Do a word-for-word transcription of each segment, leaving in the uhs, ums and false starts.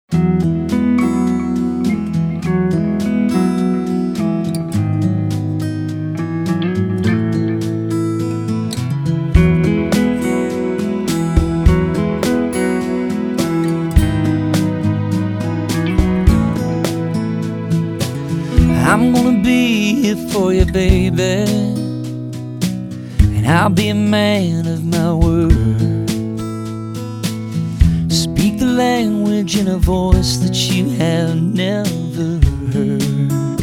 I'm gonna be here for you, baby, and I'll be a man of my word. Speak the language in a voice that you have never heard.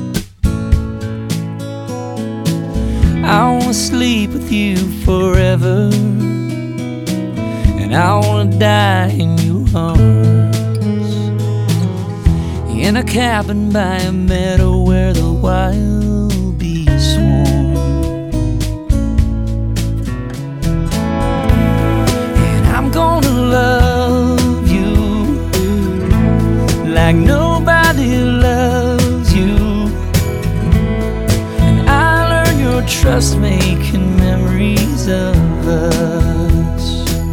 I wanna sleep with you forever, and I wanna die in your arms, in a cabin by a meadow where the wild bees swarm. And I'm gonna love you like nobody loves you, and I'll earn your trust making memories of us.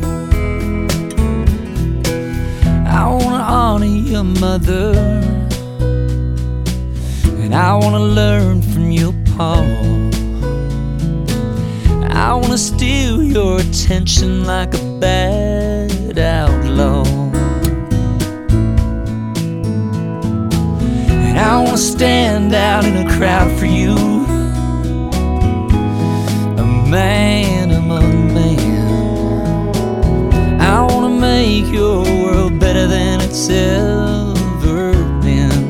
I wanna honor your mother, and I wanna learn from your pa. I wanna steal your attention like a bad outlaw, and I wanna stand out in a crowd for you, a man among men. I wanna make your world better than it's ever been.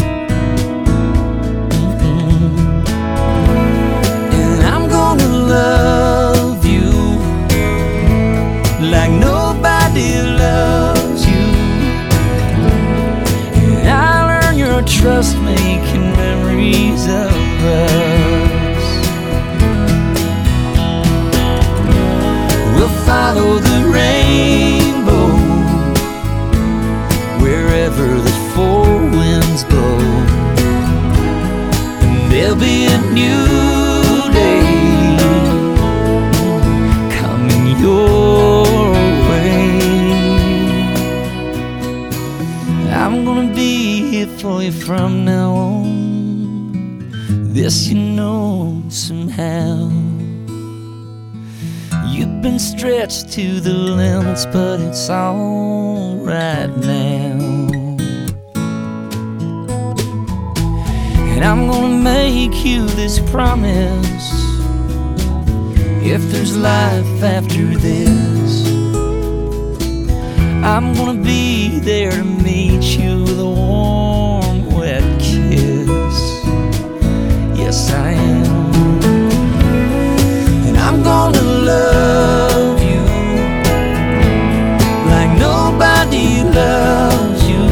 Love you like nobody loves you, and I'll earn your trust making memories of us. We'll follow the rainbow wherever the four winds blow, and there'll be a new day your way. I'm gonna be here for you from now on, this you know somehow. You've been stretched to the limits, but it's all right now. And I'm gonna make you this promise: if there's life after this, I'm gonna be there to meet you with a warm, wet kiss. Yes, I am. And I'm gonna love you like nobody loves you,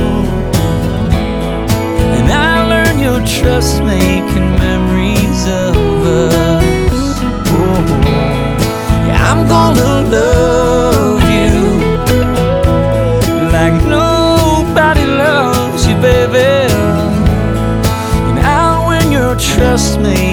and I'll learn your trust making memories of us. I'm gonna love you like nobody loves you, baby, and I'll win your trust me